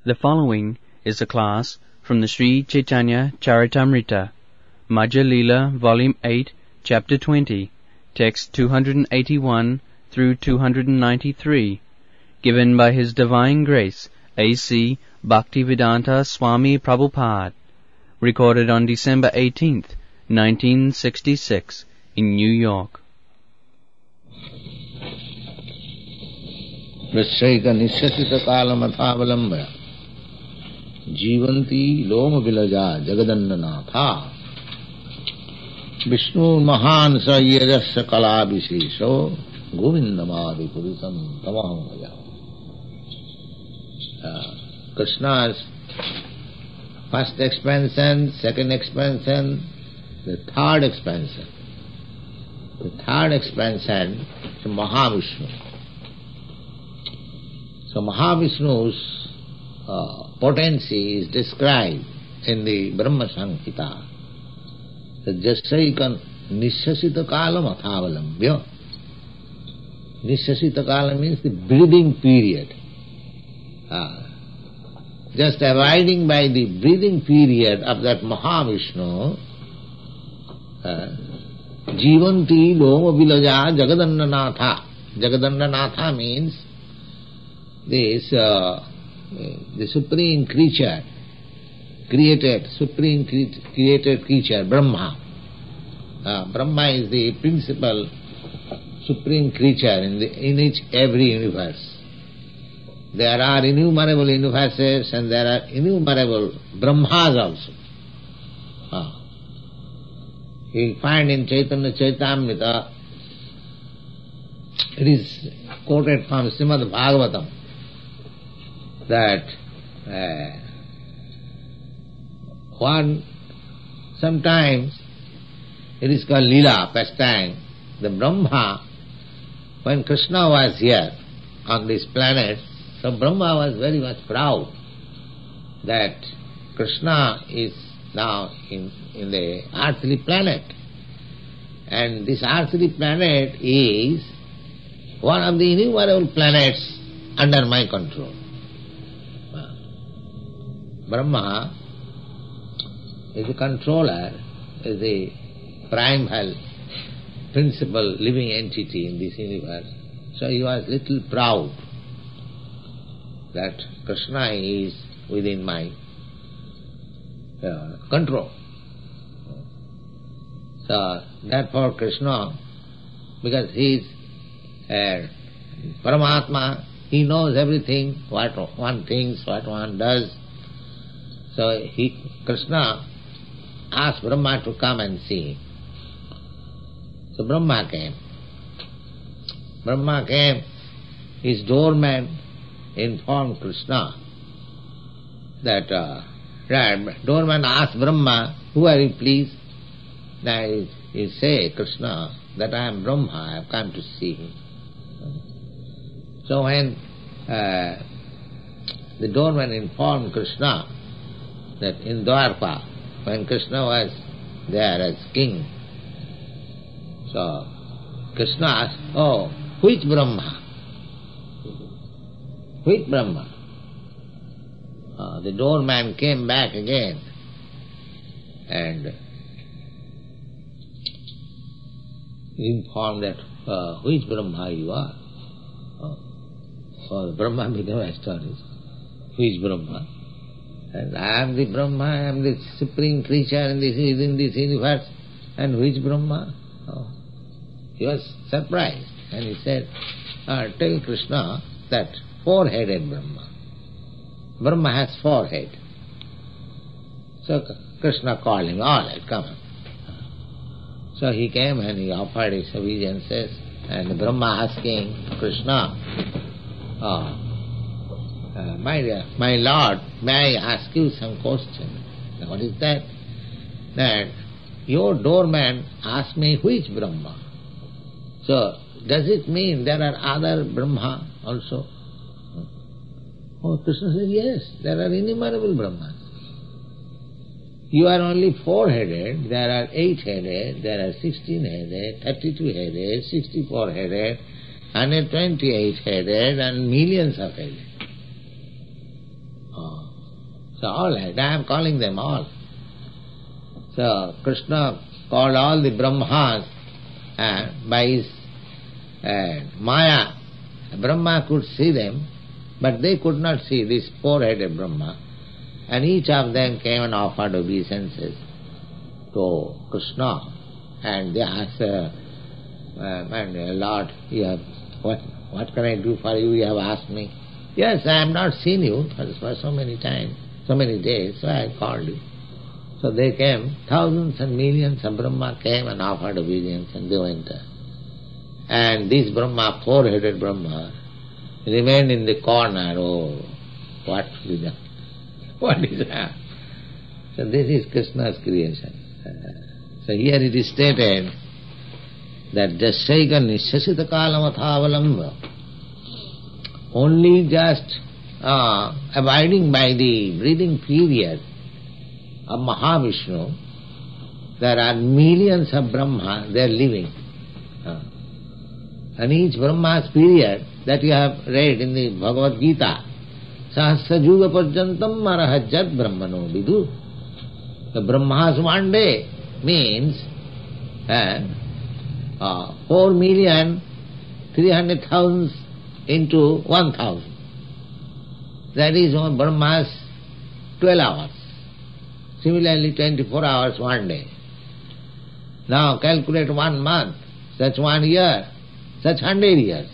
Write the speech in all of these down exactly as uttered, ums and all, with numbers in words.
The following is a class from the Sri Chaitanya Charitamrita, Madhya Leela, Volume eight, Chapter twenty, Text two hundred eighty-one through two hundred ninety-three, given by His Divine Grace, A C Bhaktivedanta Swami Prabhupada, recorded on December eighteenth, nineteen sixty-six, in New York. Prasyaika nisyasita kalamathavalambaya Jivanti loma vilaja jagadannanatha Vishnu mahan sayyajasya kalabhisesho govindamadi puritam tamaham vaya. Krishna's first expansion, second expansion, the third expansion. The third expansion is Mahavishnu. So Mahavishnu's uh, potency is described in the Brahma Samhita. The Jasaika Nisyasita Kala Mathavalambya. Nisyasita Kala means the breathing period. Uh, just abiding by the breathing period of that Mahavishnu, uh, Jivanti Loma Vilaja Jagadannanatha. Jagadannanatha means this uh, the supreme creature, created, supreme cre- created creature, Brahma. Uh, Brahma is the principal supreme creature in, the, in each every universe. There are innumerable universes and there are innumerable Brahmas also. Uh, you find in Chaitanya Charitamrita, it is quoted from Srimad Bhagavatam, that uh, one, sometimes it is called Leela, pastime. The Brahma, when Krishna was here on this planet, so Brahma was very much proud that Krishna is now in, in the earthly planet. And this earthly planet is one of the innumerable planets under my control. Brahma is the controller, is the primal, principal living entity in this universe. So he was little proud that Krishna is within my uh, control. So therefore Krishna, because he is uh, Paramatma, he knows everything, what one thinks, what one does. So he, Krishna asked Brahma to come and see him. So Brahma came. Brahma came, his doorman informed Krishna that, uh, right, doorman asked Brahma, who are you please? Now he, he say, Krishna, that I am Brahma, I have come to see him. So when uh, the doorman informed Krishna that in Dwarka, when Krishna was there as king, so Krishna asked, oh, which Brahma? Which Brahma? Uh, the doorman came back again and informed that uh, which Brahma you are. Uh, so Brahma became astonished. Which Brahma? And I am the Brahma, I am the supreme creature in this, in this universe. And which Brahma? Oh. He was surprised. And he said, uh, tell Krishna that four-headed Brahma. Brahma has four heads. So Krishna called him, all right, come on. So he came and he offered his obeisances. And Brahma asking Krishna, oh, Uh, my dear, my Lord, may I ask you some question? Now, what is that? That your doorman asked me which Brahma. So, does it mean there are other Brahma also? Oh, Krishna said, yes, there are innumerable Brahmas. You are only four-headed, there are eight-headed, there are sixteen-headed, thirty-two-headed, sixty-four-headed, one hundred twenty-eight-headed, and millions of headed. Oh. So all right, I am calling them all. So Krishna called all the Brahmas uh, by his uh, Maya. Brahma could see them, but they could not see this four-headed Brahma. And each of them came and offered obeisances to Krishna. And they asked, uh, uh, Lord, you have, what, what can I do for you? You have asked me. Yes, I have not seen you for, for so many times, so many days, so I called you. So they came, thousands and millions of Brahma came and offered obedience, and they went. And this Brahma, four-headed Brahma, remained in the corner. Oh, what is that? What is that? So this is Krishna's creation. So here it is stated that Jasyaika Nishasita Kalamathavalamba, only just uh, abiding by the breathing period of Mahavishnu, there are millions of Brahma, they are living. Uh, and each Brahma's period that you have read in the Bhagavad Gita, Sahasra Juga Parjantam Marahajat Brahmano Vidu. The Brahma's one day means uh, uh, four million three hundred thousand into one thousand. That is one Brahma's twelve hours. Similarly, twenty-four hours one day. Now calculate one month, such one year, such hundred years.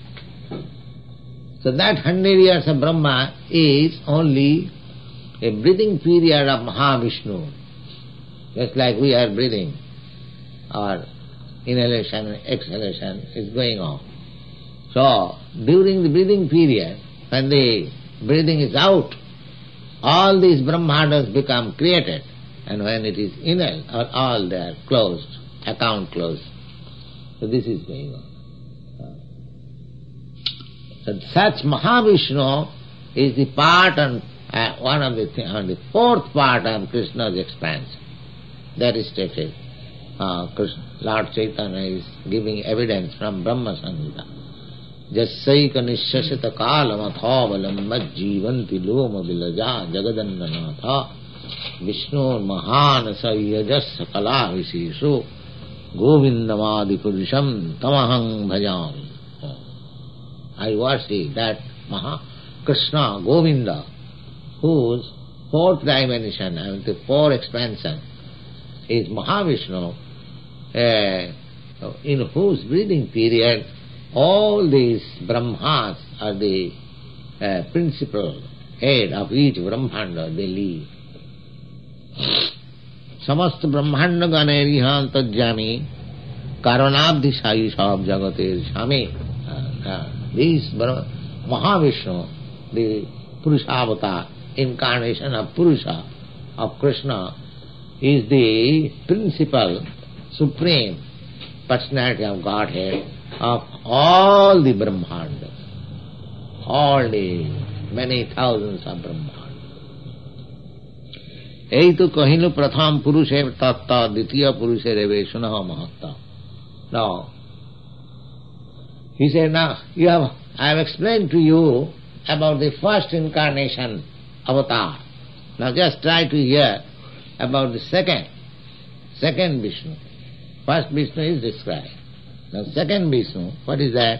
So that hundred years of Brahma is only a breathing period of Mahavishnu. Just like we are breathing, our inhalation and exhalation is going on. So, during the breathing period, when the breathing is out, all these Brahmandas become created, and when it is inhale, all they are closed, account closed. So this is going on. So such Mahavishnu is the part and uh, one of the th- on the fourth part of Krishna's expansion. That is stated. Uh, Krishna, Lord Chaitanya is giving evidence from Brahma Samhita. Jasyaika nishashita kalamathaavalam majjivanti loma vilaja jagadannanatha Vishnu mahan sayyajas sakala visesho govindamadi purusham tamahang bhajami. I worship that Maha Krishna, Govinda, whose fourth dimension, I mean the four expansion, is Mahavishnu, uh, in whose breathing period all these Brahmas are the uh, principal head of each Brahmanda, they live. Samast Brahmanda Ganerihan Tajjami Karanabdi Sai Sab Jagatir Shami. This Mahavishnu, the Purusha avatar, incarnation of Purusha, of Krishna, is the principal, supreme personality of Godhead of all the Brahmandas, all the many thousands of Brahmandas. Ei tu kahilu pratham purushe tatta ditya purushe reveshuna mahatta. Now, he said, now, you have, I have explained to you about the first incarnation, avatar. Now just try to hear about the second, second Vishnu. First Vishnu is described. Now second Vishnu, what is that?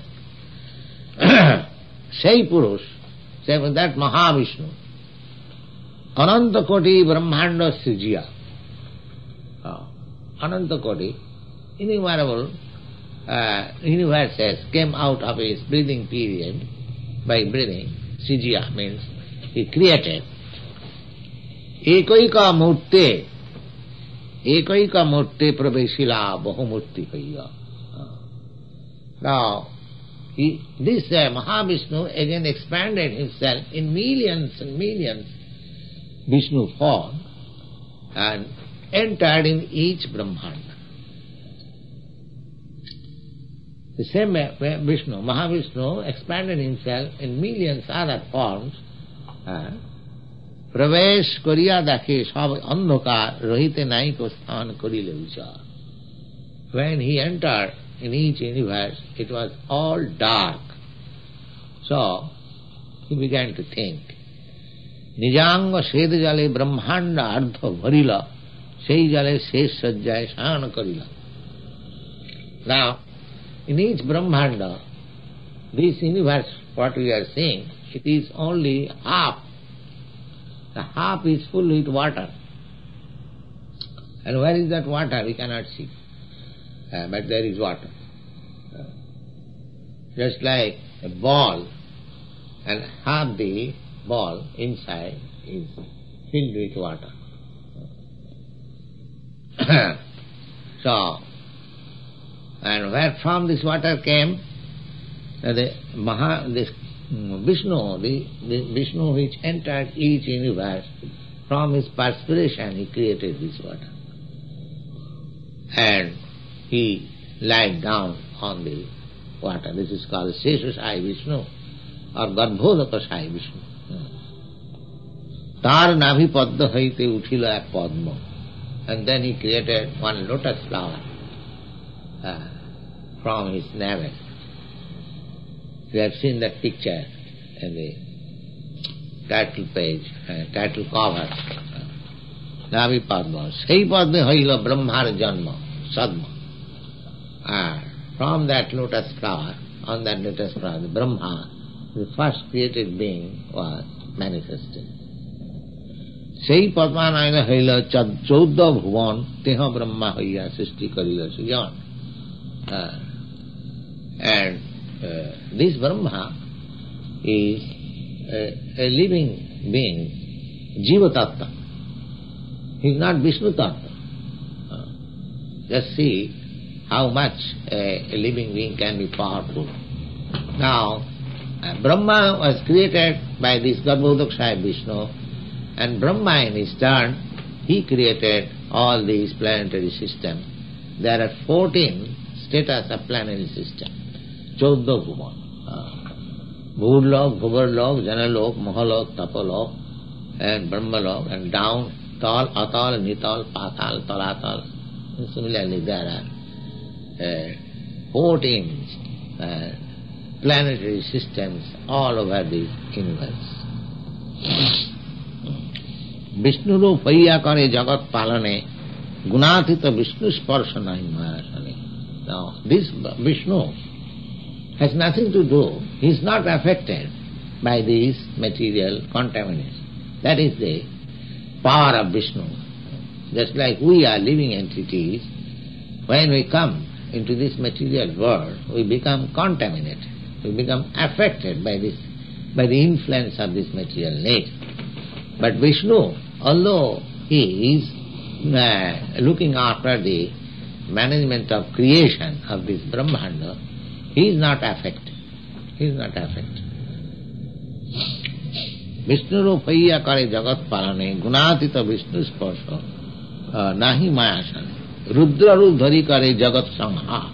Sai Purush, say that Mahavishnu. Ananta Koti Brahmanda Srijiya. Oh, Ananta Koti, innumerable uh, universes came out of his breathing period by breathing. Srijiya means he created. Ekaika murte, ekaika murte praveshila bahumurti kaya. Now, he, this uh, Mahavishnu again expanded himself in millions and millions Vishnu form and entered in each Brahmanda. The same Vishnu, Mahavishnu expanded himself in millions other forms. Pravesh koriya dakhe sab andhakar rahite naiko sthan korile vichar. When he entered in each universe, it was all dark. So, he began to think. Nijanga sed jale brahmanda ardha bharila, sei jale ses sajjaya shayana karila. Now, in each brahmanda, this universe, what we are seeing, it is only half. The half is full with water. And where is that water? We cannot see. Uh, but there is water. Uh, just like a ball, and half the ball inside is filled with water. So, and where from this water came? Uh, the Maha, this Vishnu, the, the Vishnu which entered each universe, from his perspiration he created this water. And he lied down on the water. This is called Seshasai Vishnu or Garbhodakasai Vishnu. Tar Navi Padma Haite Uthila ek Padma. And then he created one lotus flower uh, from his navel. We have seen that picture in the title page, uh, title cover. Uh, Navi Padma. Sei Padma Haila Brahmar Janma, Sadma. Uh, from that lotus flower, on that lotus flower, the Brahma, the first created being, was manifested. Sei Padma Naina Haila Chodda Bhuvan, Teha Brahma Haya Sisti Karila Sujan. And uh, this Brahma is a, a living being, Jiva Tattva. He is not Vishnu Tattva. Uh, just see how much a, a living being can be powerful. Now, uh, Brahma was created by this Garbhodakasaya Vishnu, and Brahma in his turn, he created all these planetary systems. There are fourteen status of planetary system. Chodda Bhuvan. Bhurlok, Bhuvarlok, Janalok, Mahalok, Tapalok, and Brahmalok, and down, Tal, Atal, Nital, Patal, Talatal. And similarly, there are uh, fourteen uh, planetary systems all over the universe. Vishnu Rupaya Kare Jagat Palane, Gunatita Vishnu Sparshana Himayasane. Now, this Vishnu has nothing to do, he is not affected by these material contaminants. That is the power of Vishnu. Just like we are living entities, when we come into this material world, we become contaminated, we become affected by this, by the influence of this material nature. But Vishnu, although he is uh, looking after the management of creation of this Brahmanda, he is not affected. He is not affected. Vishnu Rupaya Kare Jagat Palane, Gunatita Vishnu Sparsha, Nahi Mayasane, Rudra Rudhari Kare Jagat Sangha.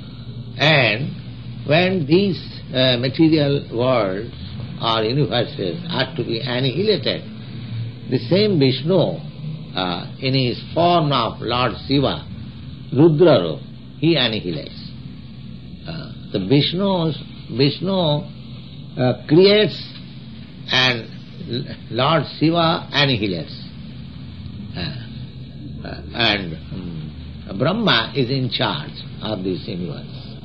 And when these uh, material worlds or universes are to be annihilated, the same Vishnu, uh, in his form of Lord Shiva, Rudra, he annihilates. Uh, the Vishnu, Vishnu uh, creates and Lord Shiva annihilates. Uh, uh, and um, Brahma is in charge of this universe.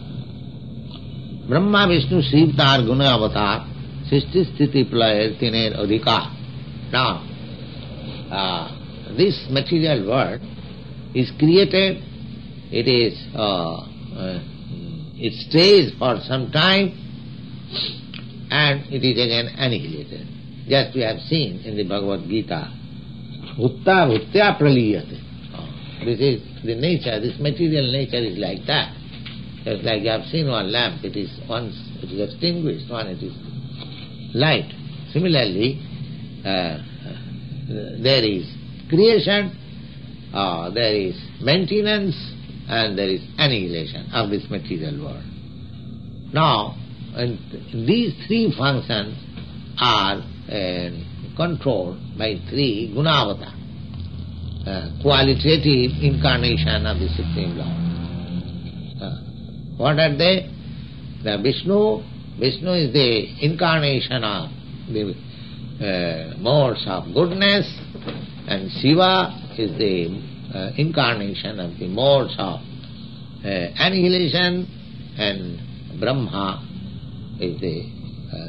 Brahma Vishnu Shiv Tar Guna Avatar Sisti Sthiti Playa Tiner Adhikar. Now, uh, this material world is created, it is uh, uh, it stays for some time and it is again annihilated. Just we have seen in the Bhagavad Gita, Bhutta Bhuttya Praliyate. This is the nature, this material nature is like that. Just like you have seen one lamp, it is once it is extinguished, one it is light. Similarly, uh, there is creation, uh, there is maintenance, and there is annihilation of this material world. Now, and these three functions are uh, controlled by three gunavata, uh, qualitative incarnation of the Supreme Lord. Uh, what are they? The Vishnu, Vishnu is the incarnation of the uh, modes of goodness, and Shiva is the uh, incarnation of the modes of uh, annihilation, and Brahma is the uh,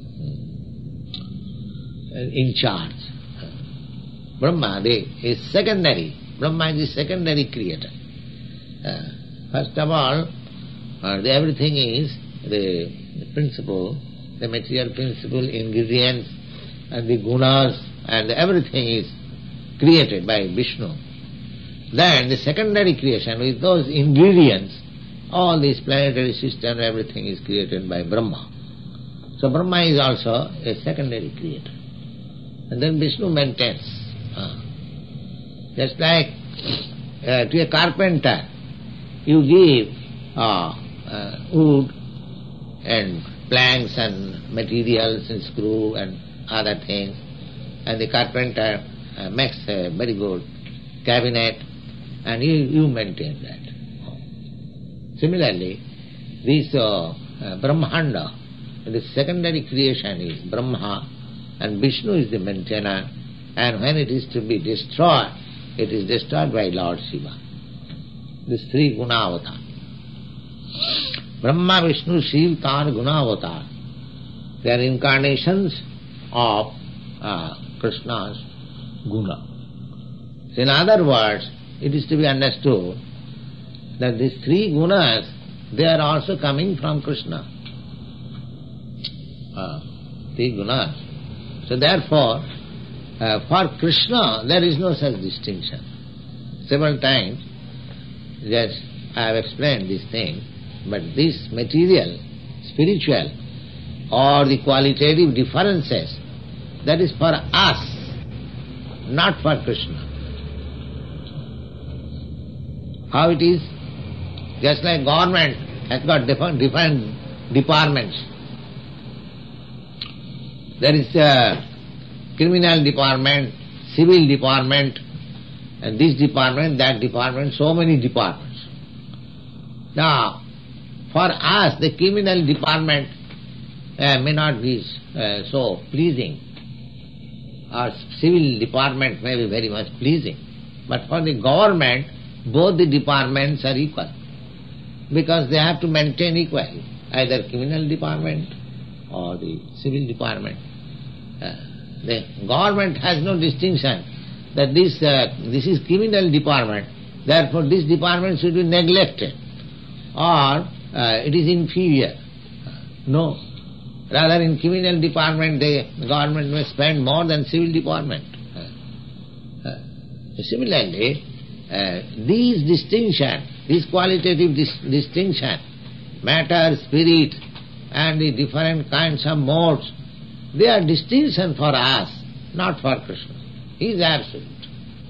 in charge. Brahma the, is secondary. Brahma is the secondary creator. Uh, first of all, uh, the everything is the, the principle, the material principle, ingredients, and the gunas, and everything is created by Vishnu. Then the secondary creation, with those ingredients, all this planetary system, everything is created by Brahma. So Brahma is also a secondary creator. And then Vishnu maintains. Uh, just like uh, to a carpenter, you give uh, uh, wood and planks and materials and screw and other things, and the carpenter uh, makes a very good cabinet, and you, you maintain that. Similarly, this uh, uh, Brahmanda, the secondary creation is Brahma, and Vishnu is the maintainer, and when it is to be destroyed, it is destroyed by Lord Shiva. This three Gunavatar. Brahma, Vishnu, Shiva, Tar, Gunavatar. They are incarnations of uh, Krishna's Guna. So in other words, it is to be understood that these three Gunas, they are also coming from Krishna. Uh, three Gunas. So therefore, uh, for Krishna, there is no such distinction. Several times, yes, I have explained this thing, but this material, spiritual, or the qualitative differences, that is for us, not for Krishna. How it is? Just like government has got different, different departments. There is a criminal department, civil department, and this department, that department, so many departments. Now, for us, the criminal department uh, may not be uh, so pleasing. Our civil department may be very much pleasing. But for the government, both the departments are equal, because they have to maintain equally, either criminal department or the civil department. Uh, the government has no distinction that this uh, this is criminal department, therefore this department should be neglected, or uh, it is inferior. No. Rather, in criminal department, the government may spend more than civil department. Uh, uh, similarly, uh, these distinction, this qualitative dis- distinction, matter, spirit, and the different kinds of modes, they are distinction for us, not for Krishna. He is absolute.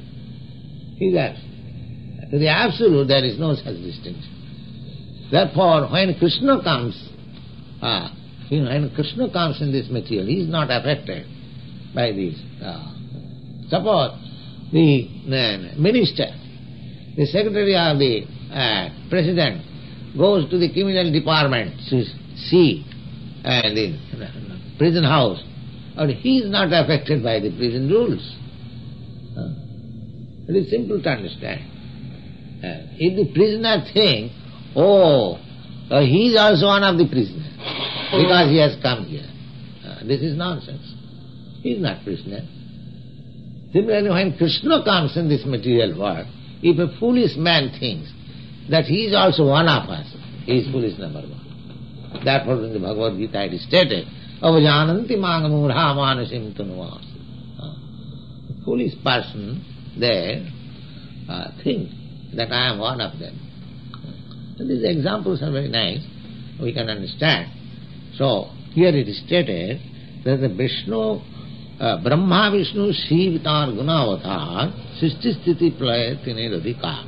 He is absolute. To the absolute, there is no such distinction. Therefore, when Krishna comes, uh, when Krishna comes in this material, he is not affected by this. Uh, suppose the uh, minister, the secretary of the uh, president goes to the criminal department to see uh, the uh, prison house, and he is not affected by the prison rules. Uh, it is simple to understand. Uh, if the prisoner thinks, oh, uh, he is also one of the prisoners, because he has come here. Uh, this is nonsense. He is not prisoner. Similarly, when Krishna comes in this material world, if a foolish man thinks that he is also one of us, he is foolish number one. Therefore, in the Bhagavad Gita it is stated, avajananti mangamurha manasim tunuvas. A foolish person there uh, think that I am one of them. And these examples are very nice. We can understand. So, here it is stated that the Vishnu, uh, Brahma, Vishnu, Shiva, Tar, Gunavatar, Sisti Sthiti Playa Tinedadika.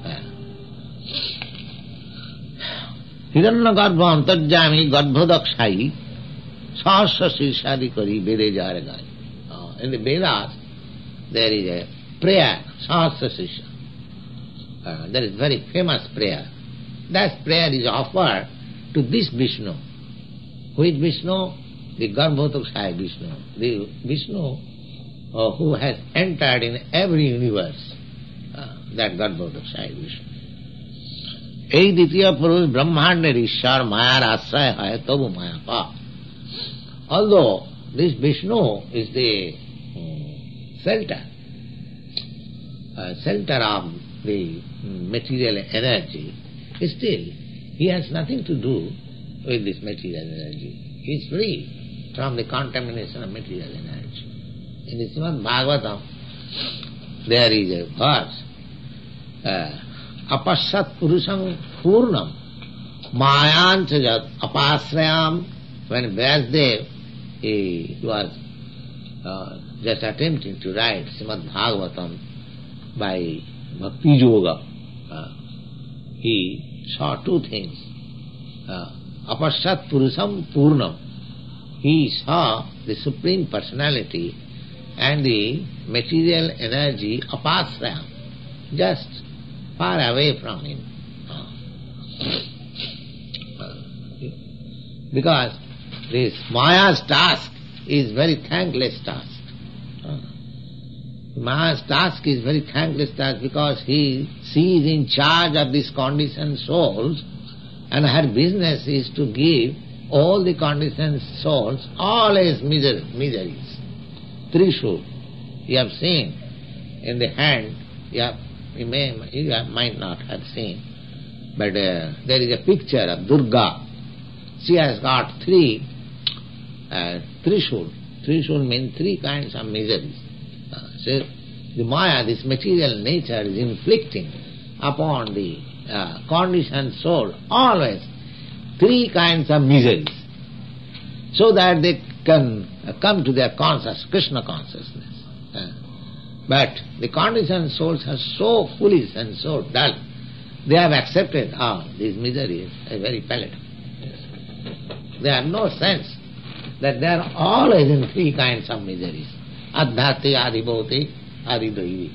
Hiranna Garbha Antarjami Garbhodakshai Sahasra Shirshadi Kari Vede Jaragai. In the Vedas, there is a prayer, Sahasra Shirsha. Uh, that is very famous prayer. That prayer is offered to this Vishnu. Who is Vishnu? the Garbhodakshay Vishnu, the Vishnu uh, who has entered in every universe, uh, that Garbhodakshay Vishnu. এই দ্বিতীয় পুরুষ ব্রহ্মাণ্ডের ঈশ্বর মায়ার আশ্রয় হয় তবু মায়া পাপ. Although this Vishnu is the um, shelter, uh, shelter of the material energy, still he has nothing to do with this material energy. He is free from the contamination of material energy. In the Srimad Bhagavatam, there is a verse, uh, Apashat Purusham Purnam Mayanchajat Apasrayam. When Vyasdev he was uh, just attempting to write Srimad Bhagavatam by Bhakti Yoga, uh, he saw two things. Uh, Apashat Purusham Purnam. He saw the Supreme Personality and the material energy Apasrayam, just far away from him. Uh, because this Maya's task is very thankless task. Uh, Maya's task is very thankless task because he, she is in charge of these conditioned souls, and her business is to give all the conditioned souls always misery, miseries. Trishul, you have seen in the hand, you, have, you, may, you have, might not have seen, but uh, there is a picture of Durga. She has got three uh, Trishul. Trishul means three kinds of miseries. Uh, so the Maya, this material nature, is inflicting upon the uh, conditioned soul always three kinds of miseries, so that they can uh, come to their conscious, Krishna consciousness. Uh, but the conditioned souls are so foolish and so dull, they have accepted all oh, these miseries as very palatable. They have no sense that they are always in three kinds of miseries. Adhyati, adhibhoti, adhidaivi.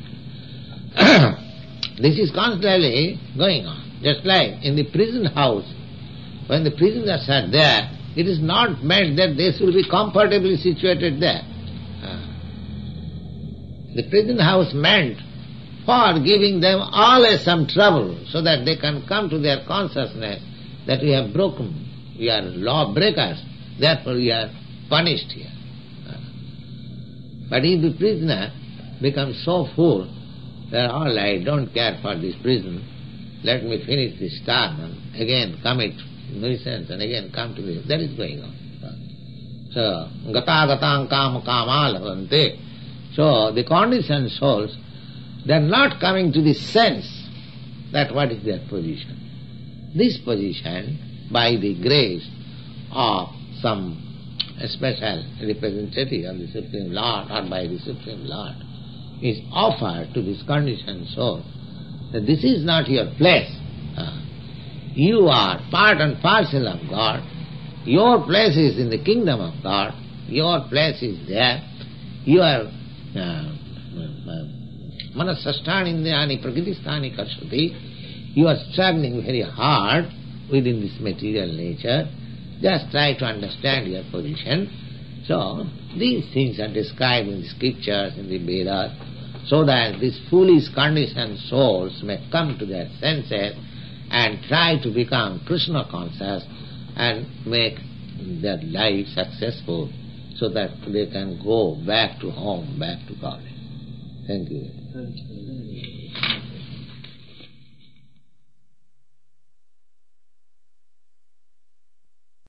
This is constantly going on. Just like in the prison house, when the prisoners are there, it is not meant that they should be comfortably situated there. Uh, the prison house meant for giving them always some trouble, so that they can come to their consciousness that we have broken, we are law breakers, therefore we are punished here. Uh, but if the prisoner becomes so full that all right, don't care for this prison, let me finish this term and again commit nuisance and again come to this. That is going on. So, gata gatang kama kama lavante. So, the conditioned souls, they are not coming to the sense that what is their position. This position, by the grace of some special representative of the Supreme Lord or by the Supreme Lord, is offered to this conditioned soul, that this is not your place. Uh, you are part and parcel of God. Your place is in the kingdom of God. Your place is there. You are manasasthani prakritisthani karshati. You are struggling very hard within this material nature. Just try to understand your position. So, these things are described in the scriptures, in the Vedas, so that these foolish conditioned souls may come to their senses and try to become Krishna conscious and make their life successful, so that they can go back to home, back to God. Thank you. Thank you.